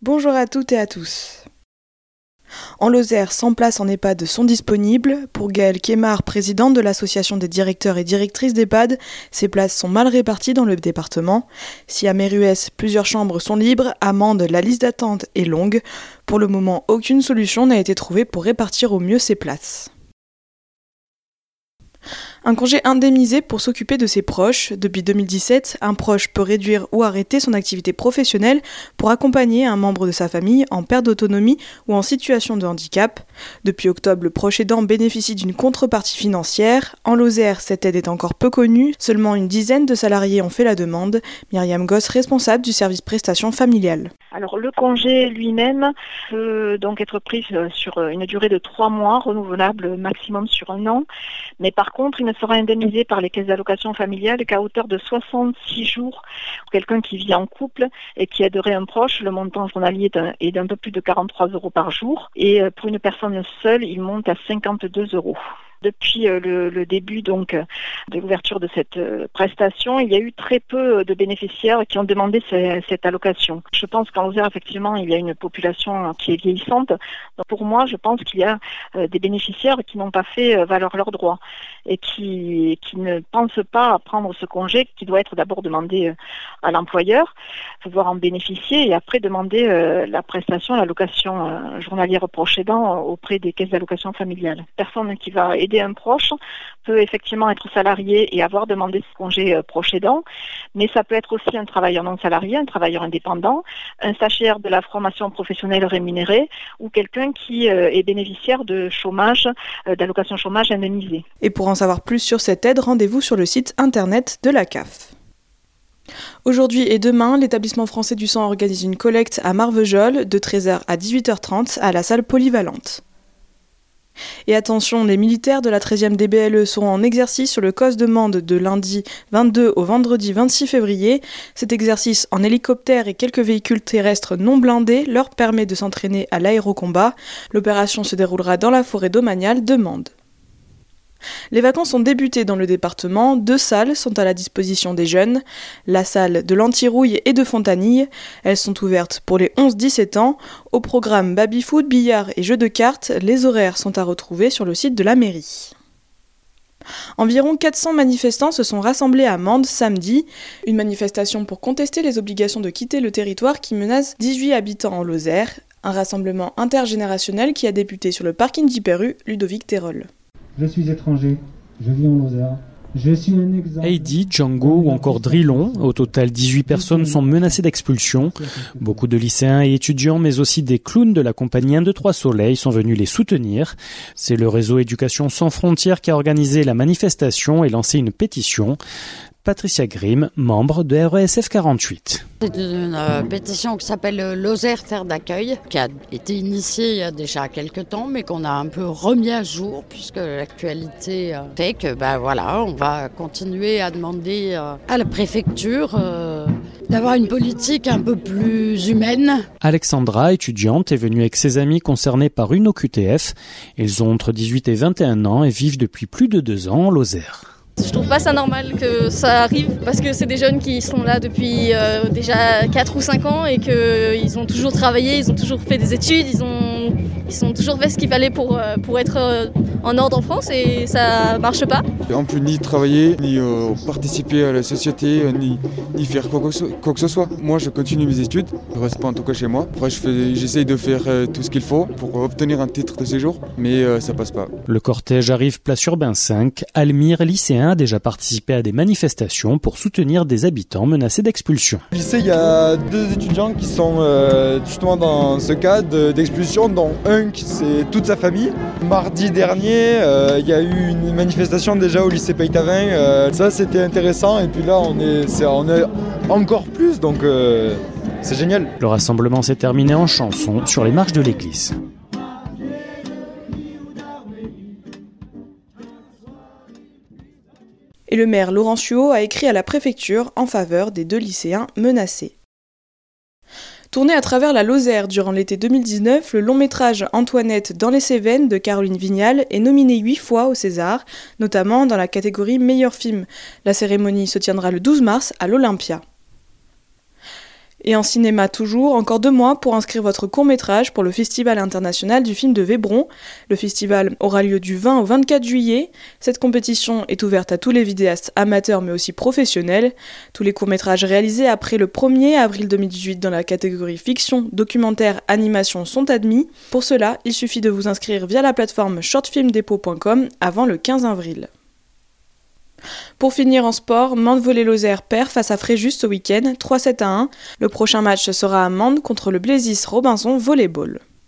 Bonjour à toutes et à tous. En Lozère, 100 places en EHPAD sont disponibles. Pour Gaëlle Kémar, présidente de l'association des directeurs et directrices d'EHPAD, ces places sont mal réparties dans le département. Si à Méruès, plusieurs chambres sont libres, à Mende, la liste d'attente est longue. Pour le moment, aucune solution n'a été trouvée pour répartir au mieux ces places. Un congé indemnisé pour s'occuper de ses proches. Depuis 2017, un proche peut réduire ou arrêter son activité professionnelle pour accompagner un membre de sa famille en perte d'autonomie ou en situation de handicap. Depuis octobre, le proche aidant bénéficie d'une contrepartie financière. En Lozère, cette aide est encore peu connue. Seulement une dizaine de salariés ont fait la demande. Myriam Goss, responsable du service prestations familiales. Alors le congé lui-même peut donc être pris sur une durée de 3 mois, renouvelable maximum sur 1 an. Mais par contre, il ne sera indemnisé par les caisses d'allocation familiale qu'à hauteur de 66 jours. Pour quelqu'un qui vit en couple et qui aiderait un proche, le montant journalier est d'un peu plus de 43 € par jour. Et pour une personne seule, il monte à 52 €. Depuis le début donc de l'ouverture de cette prestation, il y a eu très peu de bénéficiaires qui ont demandé cette allocation. Je pense qu'en Lozère, effectivement, il y a une population qui est vieillissante. Donc pour moi, je pense qu'il y a des bénéficiaires qui n'ont pas fait valoir leurs droits et qui ne pensent pas à prendre ce congé qui doit être d'abord demandé à l'employeur, pouvoir en bénéficier et après demander la prestation, l'allocation journalière proche aidant auprès des caisses d'allocation familiale. Personne qui va aider un proche peut effectivement être salarié et avoir demandé ce congé proche aidant, mais ça peut être aussi un travailleur non salarié, un travailleur indépendant, un stagiaire de la formation professionnelle rémunérée ou quelqu'un qui est bénéficiaire de chômage, d'allocation chômage indemnisée. Et pour en savoir plus sur cette aide, rendez-vous sur le site internet de la CAF. Aujourd'hui et demain, l'établissement français du sang organise une collecte à Marvejols de 13h à 18h30 à la salle polyvalente. Et attention, les militaires de la 13e DBLE seront en exercice sur le COS de Mende de lundi 22 au vendredi 26 février. Cet exercice en hélicoptère et quelques véhicules terrestres non blindés leur permet de s'entraîner à l'aérocombat. L'opération se déroulera dans la forêt domaniale de Mende. Les vacances ont débuté dans le département. 2 salles sont à la disposition des jeunes. La salle de l'Antirouille et de Fontanille. Elles sont ouvertes pour les 11-17 ans. Au programme baby-foot, billard et jeux de cartes, les horaires sont à retrouver sur le site de la mairie. Environ 400 manifestants se sont rassemblés à Mende samedi. Une manifestation pour contester les obligations de quitter le territoire qui menace 18 habitants en Lozère. Un rassemblement intergénérationnel qui a débuté sur le parking d'Hyper-U, Ludovic Terol. Je suis étranger, je vis en Lozère. Je suis un exemple. Heidi, Django ou encore Drillon. Au total, 18 personnes sont menacées d'expulsion. Beaucoup de lycéens et étudiants, mais aussi des clowns de la compagnie 1, 2, 3 Soleil sont venus les soutenir. C'est le réseau Éducation sans frontières qui a organisé la manifestation et lancé une pétition. Patricia Grimm, membre de RESF 48. C'est une pétition qui s'appelle Lozère Terre d'accueil, qui a été initiée il y a déjà quelques temps, mais qu'on a un peu remis à jour, puisque l'actualité fait que on va continuer à demander à la préfecture d'avoir une politique un peu plus humaine. Alexandra, étudiante, est venue avec ses amis concernés par une OQTF. Ils ont entre 18 et 21 ans et vivent depuis plus de 2 ans en Lozère. Je trouve pas ça normal que ça arrive parce que c'est des jeunes qui sont là depuis déjà 4 ou 5 ans et qu'ils ont toujours travaillé, ils ont toujours fait des études, ils ont toujours fait ce qu'il fallait pour être en ordre en France et ça marche pas. On peut ni travailler, ni participer à la société, ni faire quoi que ce soit. Moi je continue mes études, je reste pas en tout cas chez moi. Après j'essaye de faire tout ce qu'il faut pour obtenir un titre de séjour, mais ça passe pas. Le cortège arrive place Urbain 5. Almire, lycéen, a déjà participé à des manifestations pour soutenir des habitants menacés d'expulsion. Au lycée, il y a 2 étudiants qui sont justement dans ce cas d'expulsion, dont un qui c'est toute sa famille. Mardi dernier, il y a eu une manifestation déjà au lycée Peytavin. Ça, c'était intéressant. Et puis là, on est encore plus, donc c'est génial. Le rassemblement s'est terminé en chanson sur les marches de l'église. Et le maire Laurent Suot a écrit à la préfecture en faveur des 2 lycéens menacés. Tourné à travers la Lozère durant l'été 2019, le long-métrage Antoinette dans les Cévennes de Caroline Vignal est nominé 8 fois au César, notamment dans la catégorie meilleur film. La cérémonie se tiendra le 12 mars à l'Olympia. Et en cinéma toujours, encore 2 mois pour inscrire votre court-métrage pour le Festival international du film de Vébron. Le festival aura lieu du 20 au 24 juillet. Cette compétition est ouverte à tous les vidéastes amateurs mais aussi professionnels. Tous les courts-métrages réalisés après le 1er avril 2018 dans la catégorie fiction, documentaire, animation sont admis. Pour cela, il suffit de vous inscrire via la plateforme shortfilmdepot.com avant le 15 avril. Pour finir en sport, Mende-Volée-Lozère perd face à Fréjus ce week-end, 3-7-1. Le prochain match sera à Mende contre le Blaisys Robinson Volleyball.